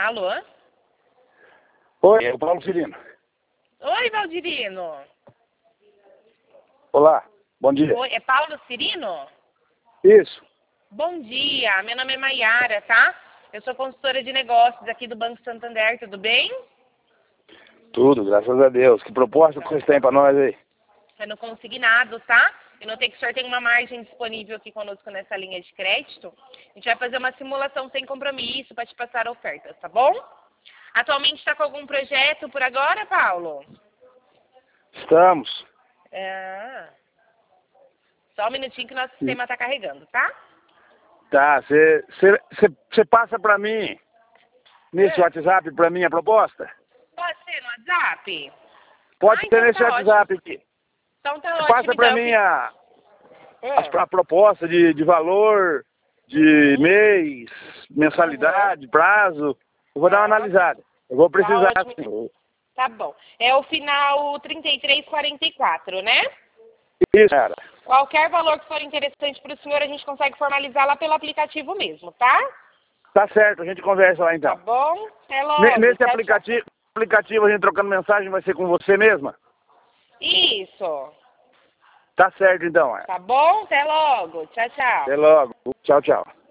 Alô? Oi, é o Paulo Cirino. Oi, Valdirino. Olá, bom dia. Oi, é Paulo Cirino? Isso. Bom dia, meu nome é Maiara, tá? Eu sou consultora de negócios aqui do Banco Santander, tudo bem? Tudo, graças a Deus. Que proposta que vocês têm para nós aí? É no consignado, tá? Eu notei que o senhor tem uma margem disponível aqui conosco nessa linha de crédito. A gente vai fazer uma simulação sem compromisso para te passar ofertas, tá bom? Atualmente está com algum projeto por agora, Paulo? Estamos. Só um minutinho que o nosso sistema está carregando, tá? Tá, você passa para mim, nesse WhatsApp, para mim a proposta? Pode ser no WhatsApp? Pode ser Então nesse tá WhatsApp ótimo. aqui. Então tá Você ótimo, passa para então. mim a proposta de valor, de mês, mensalidade, prazo. Eu vou dar uma analisada. Eu vou precisar, Tá ótimo. sim. Tá bom. É o final 3344, né? Isso, cara. Qualquer valor que for interessante para o senhor, a gente consegue formalizar lá pelo aplicativo mesmo, tá? Tá certo, a gente conversa lá Tá então. bom? Até logo. Nesse Tchau, tchau. aplicativo, a gente trocando mensagem, vai ser com você mesma? Isso. Tá certo então, é. Tá bom? Até logo. Tchau, tchau. Até logo. Tchau, tchau.